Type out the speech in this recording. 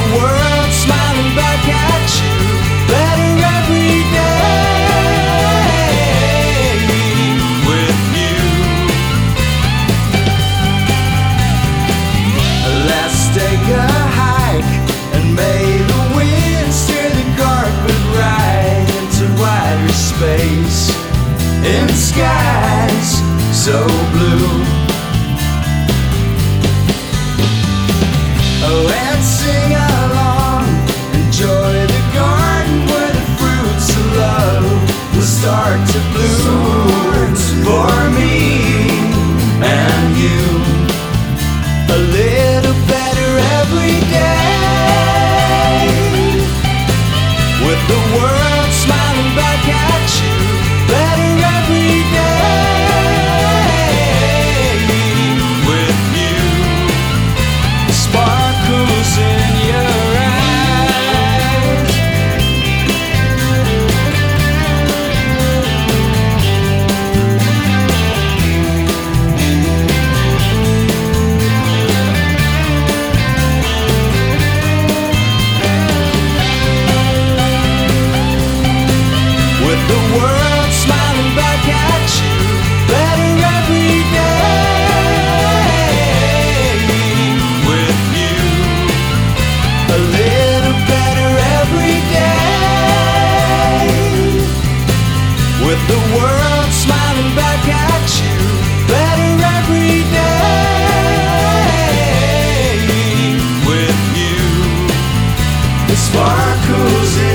world smiling back at you better every day with you. Let's take a hike and may the wind steer the carpet right into wider space in skies so blue. Oh, and sing along, enjoy the garden where the fruits of love will start to bloom for me and you. A little better every day with the world smiling back at you better every day with you. Sparkles in your eyes. With the world smiling back at you better every day with you. A little better every day with the world smiling back at you better every day with you. The sparkles in